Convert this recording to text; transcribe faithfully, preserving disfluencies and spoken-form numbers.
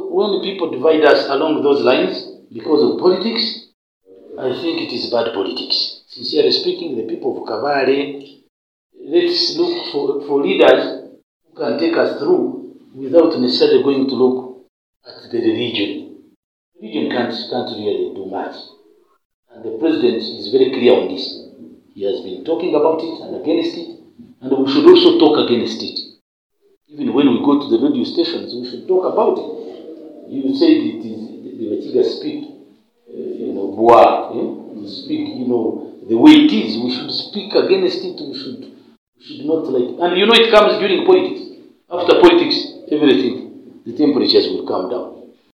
when people divide us along those lines because of politics, I think it is bad politics. Sincerely speaking, the people of Kabale, let's look for, for leaders who can take us through without necessarily going to look at the religion. Religion can't, can't really do much. And the president is very clear on this. He has been talking about it and against it, and we should also talk against it. Even when we go to the radio stations, we should talk about it. You said it is the Wachiga speak, uh, you know, bois, eh? speak, you know, the way it is. We should speak against it. We should, we should not like, and you know, it comes during politics. After politics, everything, the temperatures will come down.